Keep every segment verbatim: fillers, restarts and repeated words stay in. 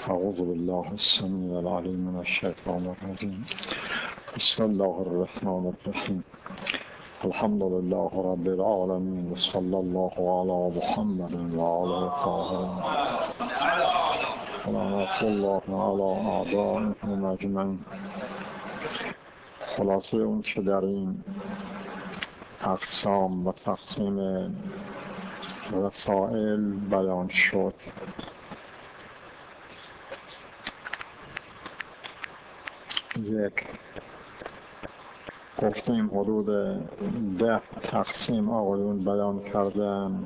اعوذ بالله السمیع العلیم من الشیطان الرجیم. بسم الله الرحمن الرحیم. الحمد لله رب العالمین و صلی الله علی محمد و آله الطاهرین. لعنت الله علی اعدائهم اجمعین. خلاصه اون که در این اقسام و تقسیم رسائل بیان شد، یک گفتیم حدود ده تقسیم آقایون بیان کردن،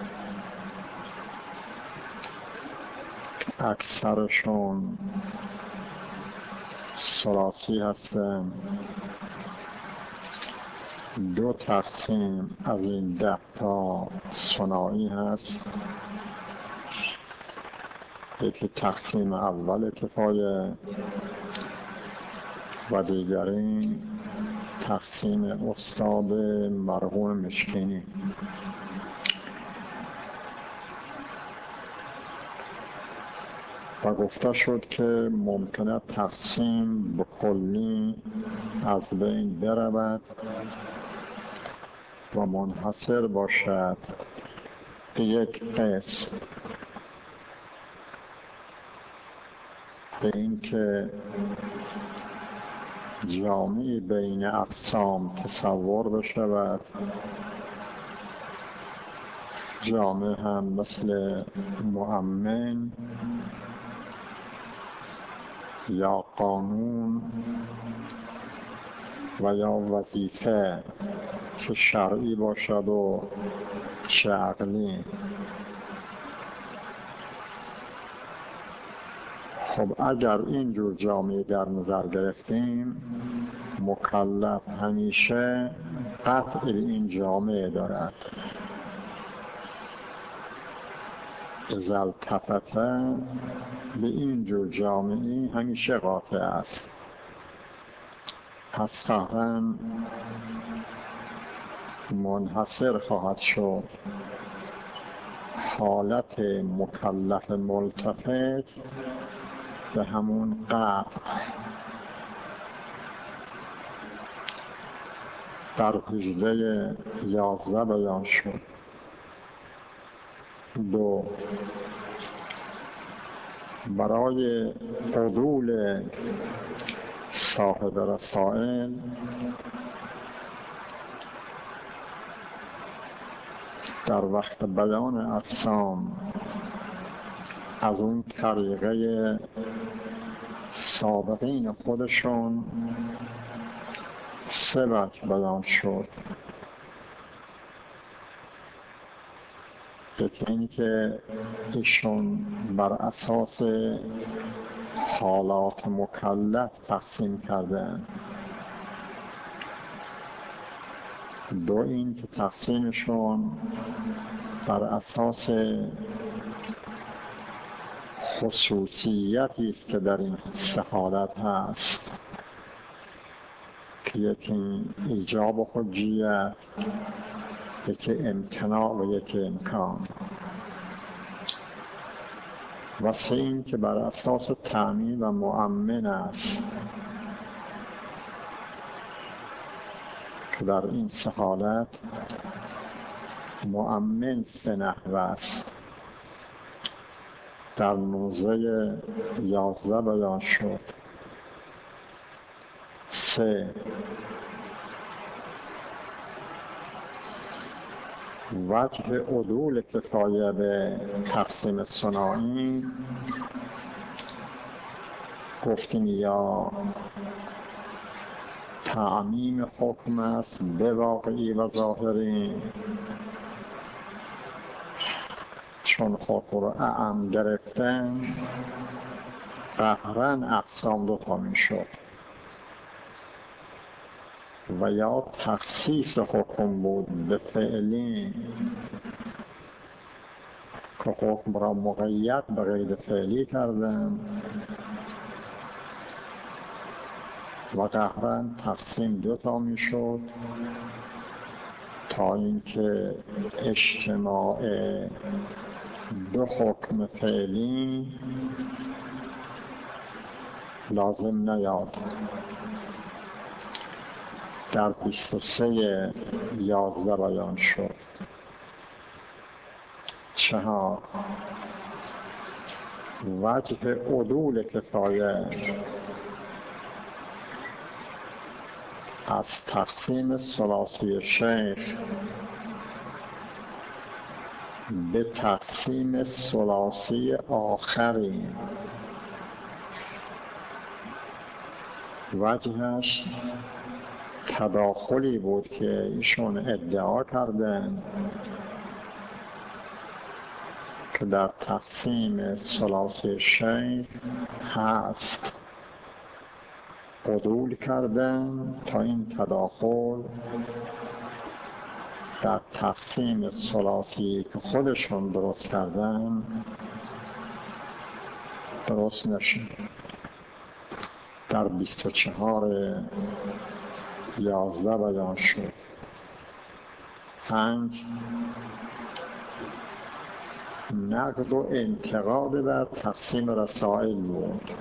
اکثرشون ثلاثی هستن. دو تقسیم از این ده تا ثنایی هست. یکی تقسیم اول کفایه و دیگری تقسیم استاد مرحوم مشکینی. و گفته شد که ممکنه تقسیم به کلی از بین برود و منحصر باشد به یک قسم، به این که جامعی بین اقسام تصور بشود. جامعه هم مثل مؤمن یا قانون و یا وظیفه که شرعی باشد و چه عقلی. خب اگر اینجور جامعه در نظر گرفتیم، مکلف همیشه قطع به این جامعه دارد. اذا التفت به اینجور جامعه همیشه قاطع است. پس فقط منحصر خواهد شد حالت مکلف ملتفت به همون قطع. در هجده یازده بیان شد. دو، برای عدول صاحب رسائل در وقت بیان اقسام از اون طریقه سابقین خودشون سه وجه بیان شد. یکی این که ایشون بر اساس حالات مکلف تقسیم کردن. دو، این که تقسیمشون بر اساس خصوصیتی است که در این سه حالت هست، که یکی ایجاب و حجیت، یکی امتناع و یکی امکان. و سه، این که بر اساس تأمین و مؤمن است، که در این سه حالت مؤمن سه نحوه است. در نوزه یازده بیان شد. سه، وجه عدول کفایه به تقسیم ثنایی گفتیم یا تعمیم حکم است به واقعی و ظاهری، چون حکم رو اعم گرفتن قهرن اقسام دو تا می شد. و یا تخصیص حکم بود به فعلی، که حکم را مقید به غیر فعلی کردن و قهرن تقسیم دو تا می شد، تا اینکه اجتماع دو حکم فعلی لازم نیاد. در بیست و سه یازده بیان شد. چهار، وجه عدول کفایه از تقسیم ثلاثی شیخ به تقسیم ثلاثی آخری، وجهش تداخلی بود که ایشون ادعا کردن که در تقسیم ثلاثی شیخ هست. عدول کردن تا این تداخل در تقسیم ثلاثی که خودشون درست کردن درست نشه. در بیست و چهار یازده بیان شد. پنج، نقد و انتقاد بر تقسیم رسائل بود،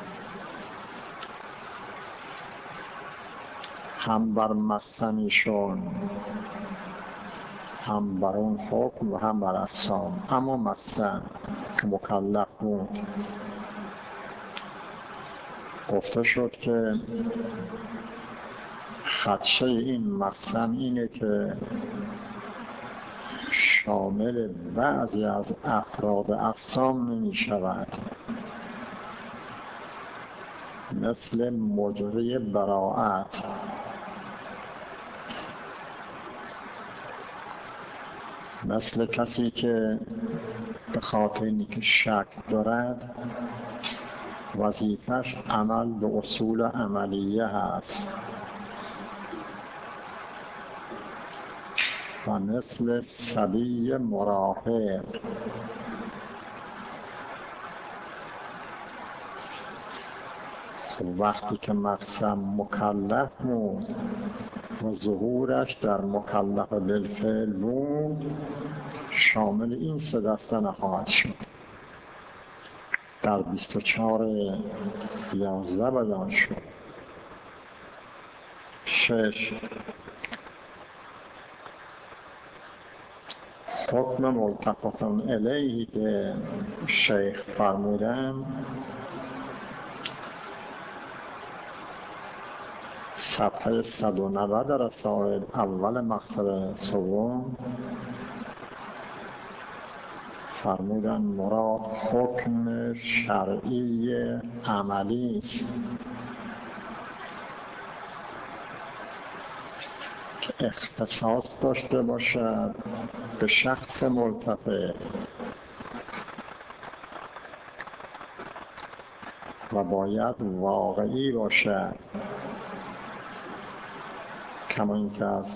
هم بر مقسمیشون، هم بر اون حکم و هم بر اقسام. اما مقسم که مکلف بود، گفته شد که خدشه این مقسم اینه که شامل بعضی از افراد اقسام نمی شود، مثل مجری براءت، مثل کسی که به خاطر اینکه شک دارد وظیفش عمل به اصول عملیه هست، و مثل صبی مراهق. وقتی که مقسم مکلف بود و ظهورش در مکلف بالفعل بود، شامل این سه دسته نخواهد شد. در بیست و چهار یازده بیان شد. شش، حکم ملتفت الیه که شیخ فرمودن صفحه صد و نود رسائل اول مقصد سوم فرمودن مراد حکم شرعی عملی است که اختصاص داشته باشد به شخص ملتفت و باید واقعی باشد، کما اینکه از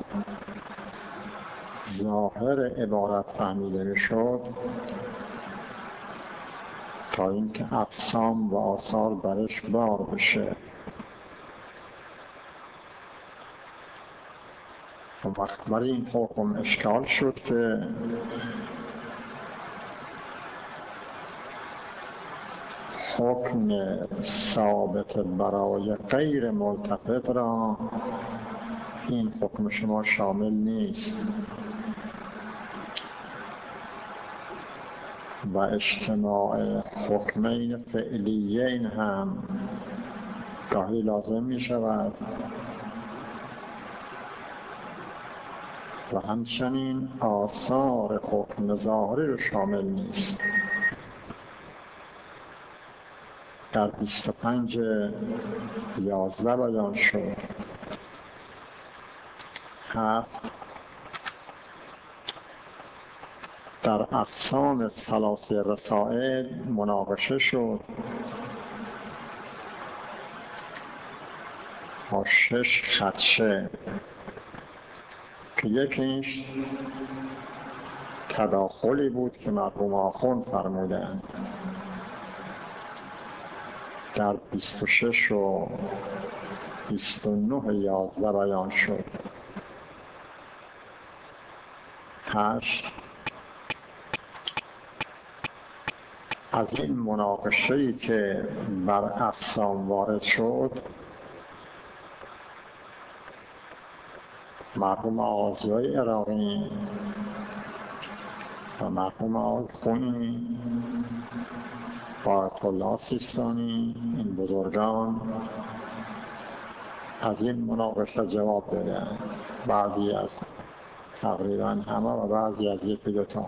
ظاهر عبارت فهمیده میشد تا اینکه اقسام و آثار برش بار بشه. و وقت برای این حکم اشکال شد که حکم ثابت برای غیر ملتفت را این حکم شما شامل نیست و اجتماع حکمین فعلیین هم گاهی لازم می شود و همچنین آثار حکم ظاهری رو شامل نیست. در بیست و پنج یازده بیان شد. هفت، در اقسام ثلاثی رسائل مناقشه شد با شش خدشه که یکیش تداخلی بود که مرحوم آخوند فرمودند. در بیست و شش و بیست و نه یازده بیان شد. هشت، از این مناقشه‌ای که بر اقسام وارد شد، مرحوم آقای عراقی و مرحوم آقای خونی و آیت الله سیستانی، این بزرگان از این مناقشه جواب دادن، بعضی از تقریبا همه و بعضی از یکی دوتا.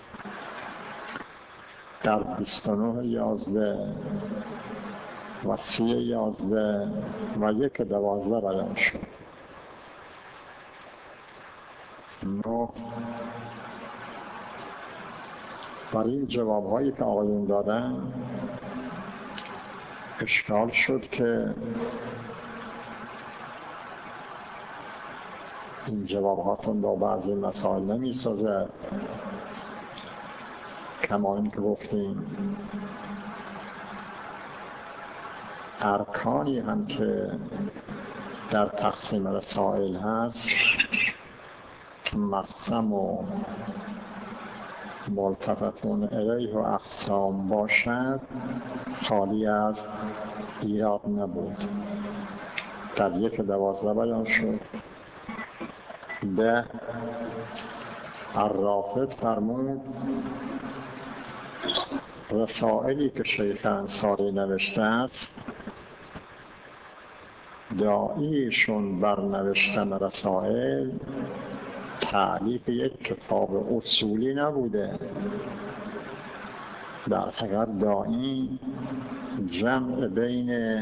در بیست و نه یازده و سی یازده و یک دوازده بیان شد. نه بر این جواب هایی که آقایون دادن اشکال شد که این جواب هاتون با بعضی مسائل نمی سازد، کما این که گفتیم ارکانی هم که در تقسیم رسائل هست که مقسم و ملتفتون الیه و اقسام باشد خالی از ایراد نبود. در یک دوازده بیان شد. به الرافد فرمود رسائلی که شیخ انصاری نوشته است داعیشون بر نوشتن رسائل تألیف یک کتاب اصولی نبوده، در حقیقت داعی جمع بین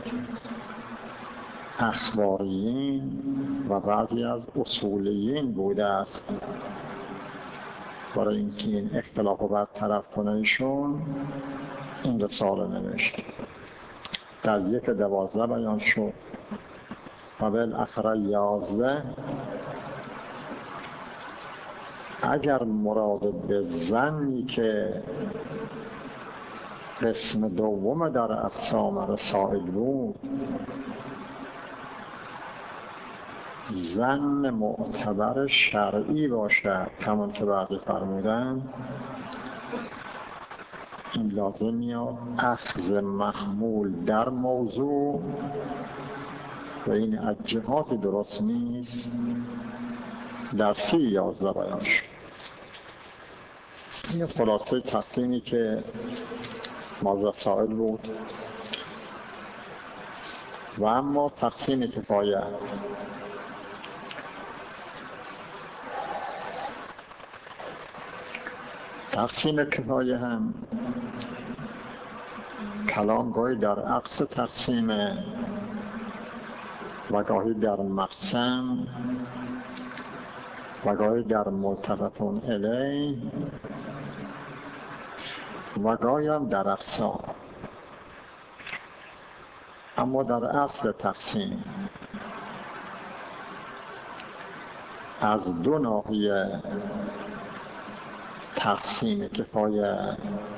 اخباریین و بعضی از اصولیین بوده است. برای اینکه این اختلاف رو برطرف کنه ایشون این رساله نوشت. در یک دوازده بیان شد و بالاخره یازده اگر مراد به ظنی که قسم دوم در اقسام رسائل بود ظن معتبر شرعی باشد، همون که بعضی فرمودن، این لازم میاد اخذ محمول در موضوع و این از جهات درست نیست. در سی یازده بیان شد. این خلاصه تقسیمی که ما رسائل بود. و اما تقسیم کفایه، تقسیم کفایه هم کلام گاهی در عکس تقسیم و گاهی در مقسم و گاهی در ملتفتون الیه و گاهی هم در اقسام. اما در اصل تقسیم از دو ناحیه تقسیم کفایه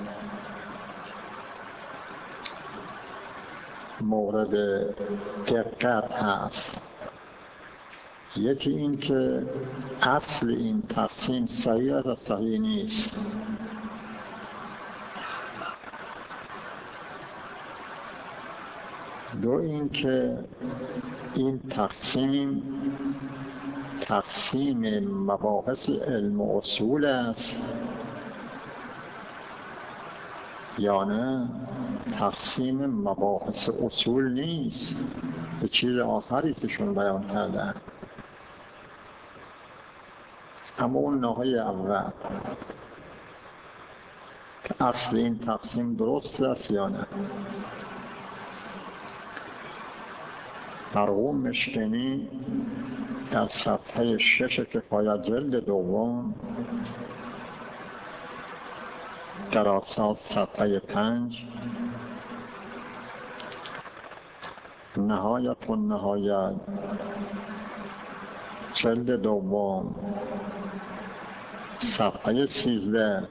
مورد دقت هست. یکی این که اصل این تقسیم صحیح و صحیح نیست. دو این که این تقسیم تقسیم مباحث علم و اصول است یا نه تقسیم مباحث اصول نیست، به چیز آخری کهشون بیان کردن. اما اون ناحیه اول که اصل این تقسیم درست است یا نه. مرحوم مشکنی در صفحه شش کفایت جلد دوم در اساس صفحه پنج نهایت و نهایت جلد دوم صفحه سیزده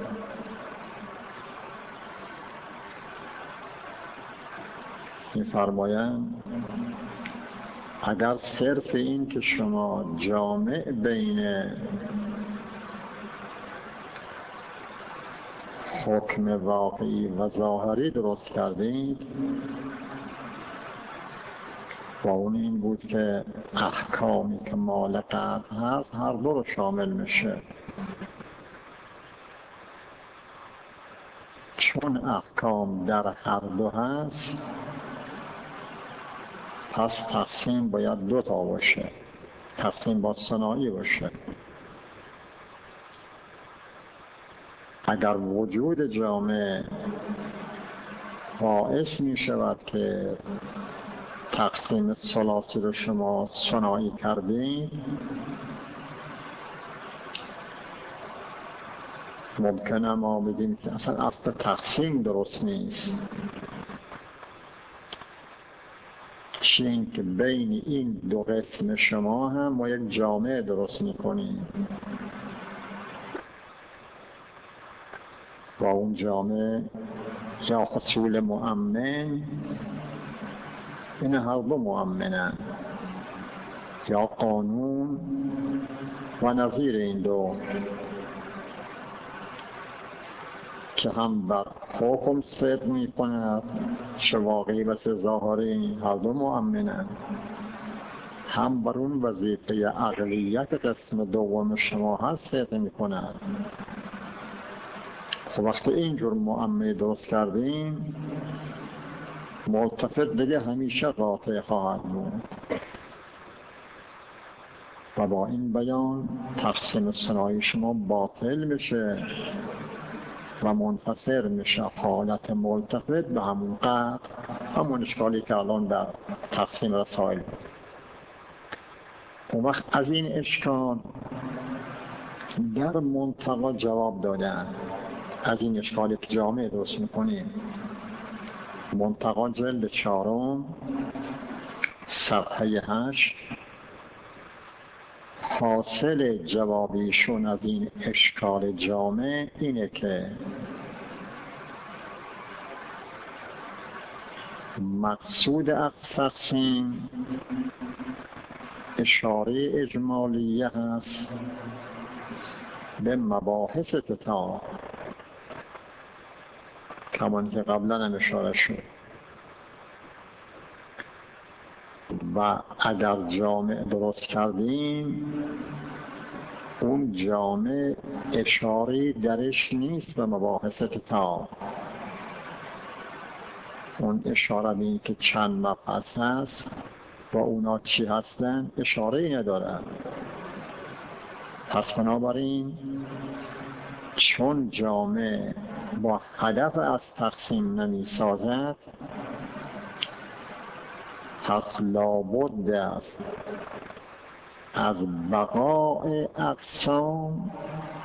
می‌فرمایند اگر صرف این که شما جامع بین حکم واقعی و ظاهری درست کردید و اون این بود که احکامی که مال قطع هست هر دو رو شامل میشه. چون احکام در هر دو هست پس تقسیم باید دو تا باشه، تقسیم با ثنایی باشه. اگر وجود جامع باعث می شود که تقسیم ثلاثی رو شما ثنایی کردید، ممکنه ما بگیم که اصلا اصل تقسیم درست نیست، چین که بین این دو قسم شما هم ما یک جامعه درست میکنیم و اون جامعه یا حصول مؤمن، این هر دو مؤمنن، یا قانون و نظیر این دو که هم بر حکم صدق می کند چه واقعی و چه ظاهری، هر دو مؤمنن، هم بر اون وظیفه عقلیت قسم دوم شما هست صدق می کند. خب وقتی اینجور مؤمن درست کردیم، ملتفت دیگه همیشه قاطع خواهد بود و با این بیان تقسیم ثنایی شما باطل میشه و منفصل میشه. حالت ملتفت به همون قطع، همون اشکالی که الان در تقسیم رسائل بود. اون وقت از این اشکال در منطقه جواب دادن، از این اشکالی که جامعه درست میکنیم. منطقه جلد چهارم صفحه هشت، حاصل جوابیشون از این اشکال جامع اینه که مقصود از تقسیم اشاره اجمالیه هست به مباحث کتاب، کمان که قبلا هم اشاره شد. و اگر جامع درست کردیم، اون جامع اشاره درش نیست به مباحث کتاب، اون اشاره به این که چند مبحث هست و اونا چی هستن اشاره ای نداره. پس بنابراین چون جامع با هدف از تقسیم نمی سازد، پس لابد است از بقاء اقسام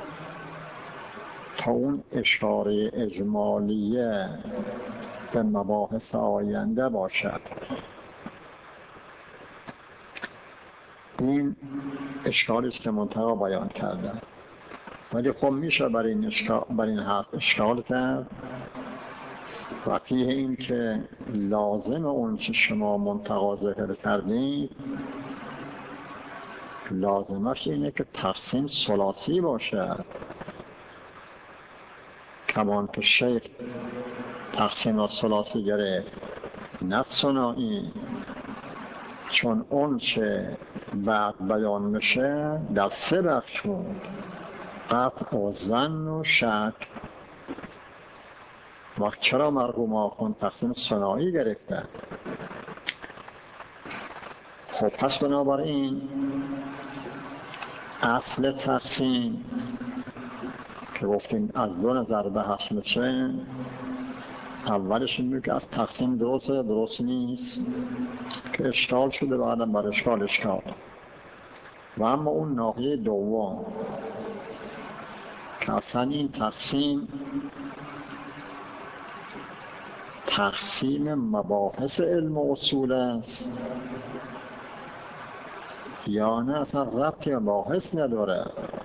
تا اون اشاره اجمالیه به مباحث آینده باشد. این اشکالی که منطقه بیان کرده، ولی خب میشه بر این اشکال بر این حرف اشکال کرد و فیه این که لازم اون که شما منطقه ظاهر کردید لازمش اینه که تقسیم ثلاثی باشد، کمان که شیخ تقسیم ثلاثی گرفت نه ثنایی، چون اون چه بعد بیان میشه در سه بخش بود: قطع و ظن و شک. وقت چرا مرحوم آخوند تقسیم ثنایی گرفتن؟ خب پس بنابراین اصل تقسیم که گفتیم از دو نظر بحث میشه. اولش این که از تقسیم درسته درست نیست که اشکال شده، بعدم بر اشکال اشکال. و اما اون ناحیه دوم که اصلا این تقسیم تقسیم مباحث علم و اصول است یا نه اصلا ربطی مباحث نداره.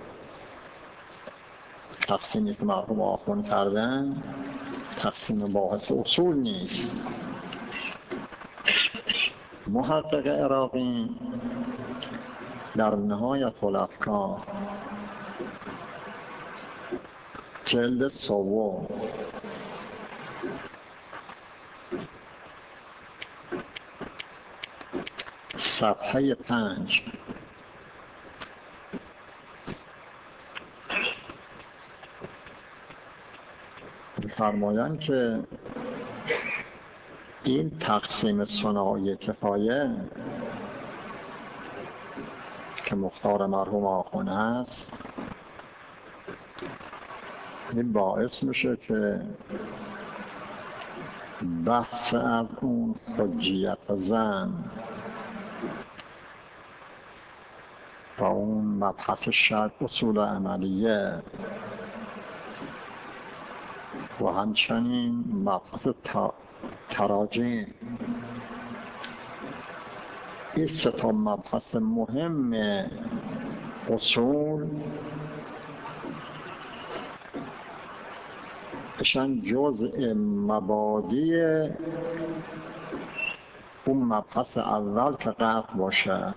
تقسیمی که مرحوم آخوند کردن تقسیم مباحث اصول نیست. محقق عراقی در نهایت الافکار جلد سوم صفحه پنج. می‌فرمایند که این تقسیم ثنایی کفایه که مختار مرحوم آخوند است، این باعث میشه که بحث از اون حجیت زن و اون مبحث شرع اصول عملیه و همچنین مبحث تراجم، این سه تا مبحث مهم اصول اشان جزء مبادی اون مبحث اول که قطع باشه،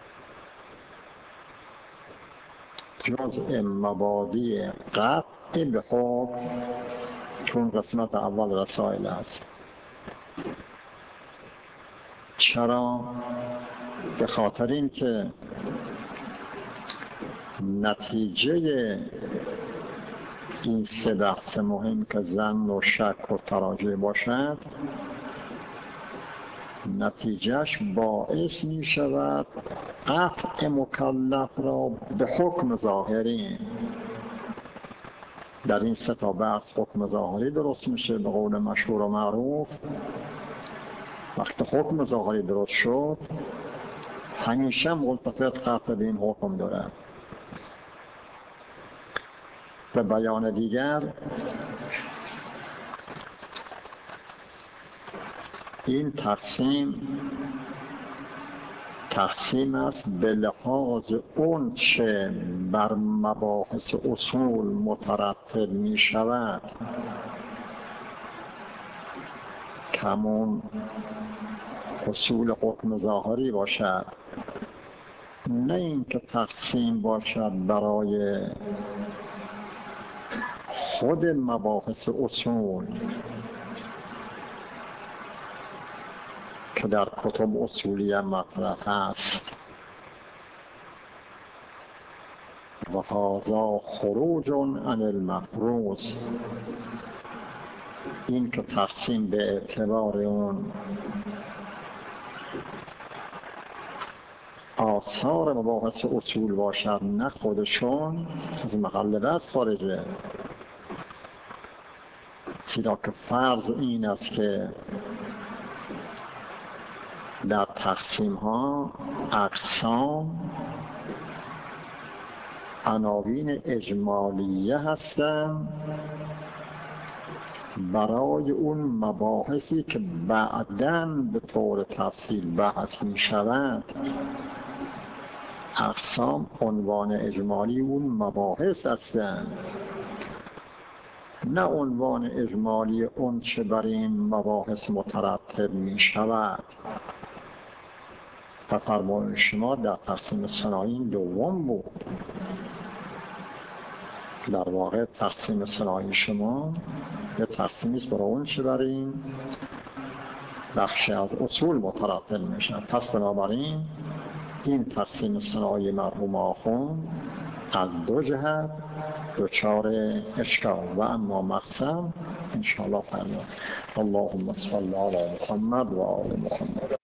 جزء مبادی قطع به حکم، چون قسمت اول رسائل است. چرا؟ به خاطر این که نتیجه این سه بحث مهم که زن و شک و تراجع باشد، نتیجهش باعث می شود قطع مکلف را به حکم ظاهری. در این سه تا بحث حکم ظاهری درست میشه به قول مشهور و معروف. وقتی حکم ظاهری درست شد، همیشه ملتفت قطع به این حکم داره. به بیان دیگر، این تقسیم تقسیم است به لحاظ اون چه بر مباحث اصول مترتب می شود، کمون اصول حکم ظاهری باشد، نه اینکه تقسیم باشد برای خود مباحث اصول که در کتب اصولی مطرح است. و هذا خروج عن المفروض، این که تقسیم به اعتبار اون آثار مباحث اصول باشد، نه خودشون، از محل بحث خارجه. زیرا که فرض این است که در تقسیم ها اقسام عناوین اجمالیه هستند برای اون مباحثی که بعداً به طور تفصیل بحث می شود. اقسام عنوان اجمالی اون مباحث هستند، نه عنوان اجمالی اون چه بر این مباحث مترتب می شود. و فرمان شما در تقسیم ثنایی دوم بود. در واقع تقسیم ثنایی شما یه تقسیمی است برای اون چه بر این بخش از اصول مترتب می شود. پس بنابراین این تقسیم ثنایی مرحوم آخوند از دو جهت دچار اشکال و اما مقسم انشاءالله فرمود. اللهم صل علی محمد و آل محمد.